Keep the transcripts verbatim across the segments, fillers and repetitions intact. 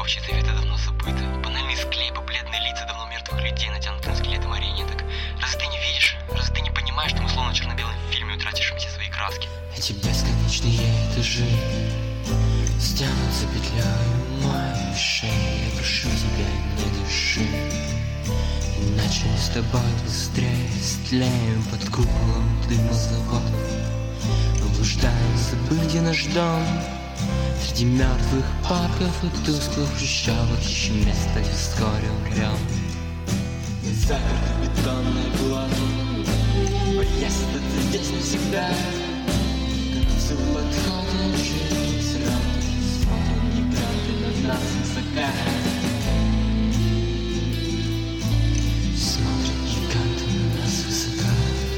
рабочие советы давно забыты. Банальные склейпы, бледные лица давно мертвых людей, натянутые на скелеты марионеток. Разве ты не видишь? Разве ты не понимаешь, что мы словно в черно-белом фильме утратившим все свои краски? Эти бесконечные этажи стянутся петлей моей шеи. Я прошу тебя, не дыши, иначе мы с тобой быстрее стлеем под куполом дымозавод. Мы блуждаем, забыв, где наш дом, среди мертвых парков и тусклых хрущевок ищем место, где вскоре умрем. Мы заперты в бетонные блоки, боясь остаться здесь навсегда. К концу подходит жизнь сроки, смотрят гиганты над нас высока. Смотрят гиганты на нас высока.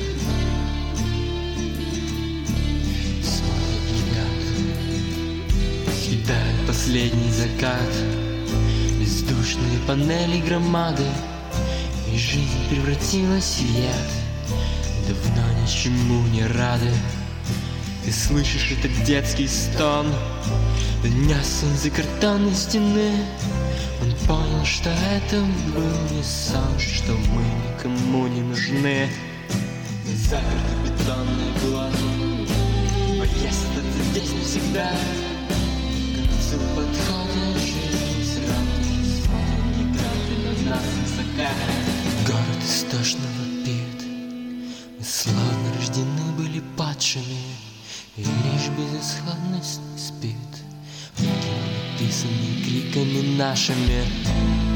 Смотрят гиганты, съедают последний закат, бездушные панели громады, и жизнь превратилась в яд. Давно ничему не рады. Ты слышишь этот детский стон, донесся из-за картонной стены. Он понял, что это был не сон, что мы никому не нужны. Мы заперты в бетонные блоки, боясь остаться здесь навсегда. К концу подходит жизнь сроки, смотрят гиганты над нас высока. Город истошно вопит, мы словно рождены были падшими, и лишь безысходность не спит. Написанный криками нашими.